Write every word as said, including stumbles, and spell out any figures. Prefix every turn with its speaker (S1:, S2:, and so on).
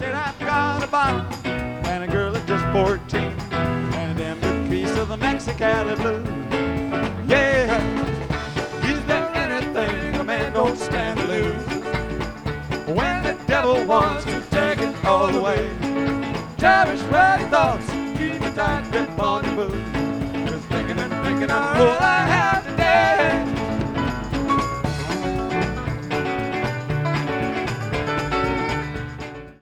S1: said I've got a bottle and a girl that's just fourteen and a damn good piece of the Mexicali blues. Yeah, is there anything a man don't stand to lose? When the devil wants to take it all away, cherish right thoughts, keep a tight grip on your boots. Just thinking and thinking I'm full.